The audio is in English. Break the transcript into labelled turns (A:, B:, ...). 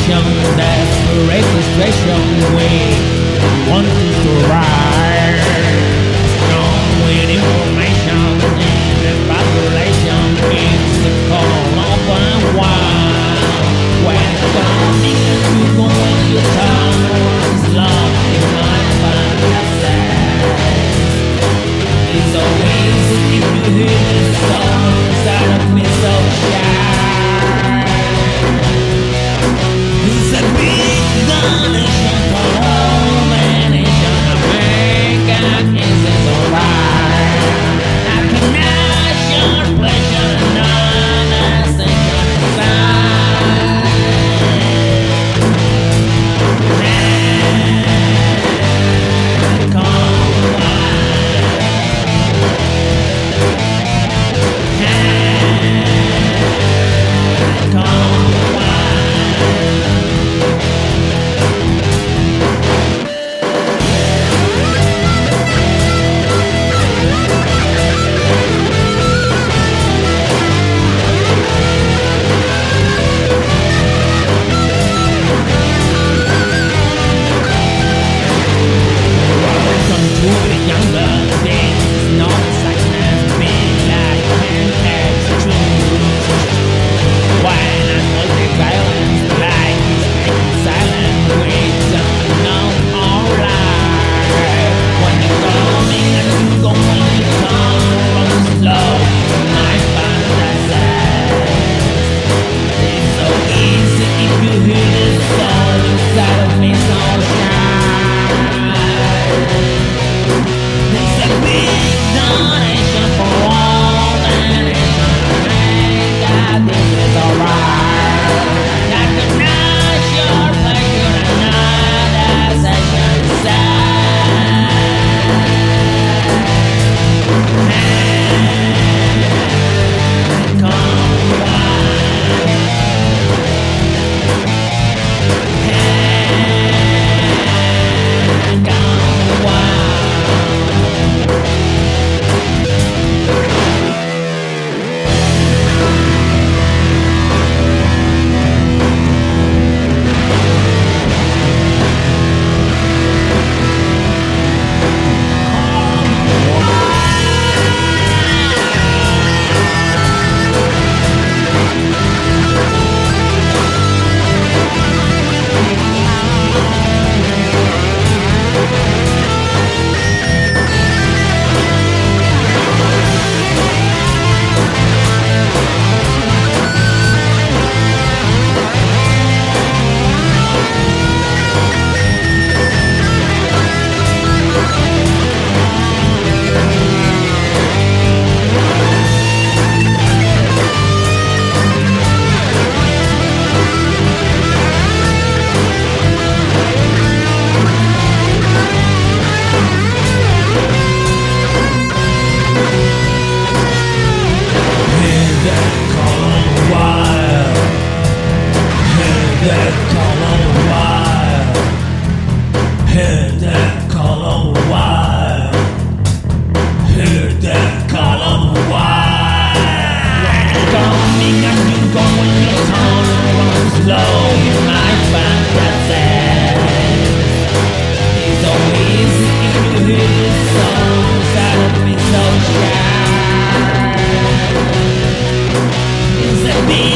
A: frustration, desperate frustration, we want to survive. Strong with information and the population is the call of one. When it's coming and you go in your town, it's love in my fantasy. It's always if you hear the song inside of me so shy. It's a big donation for all the nation America is alright. I cannot show pleasure and understand inside. Come be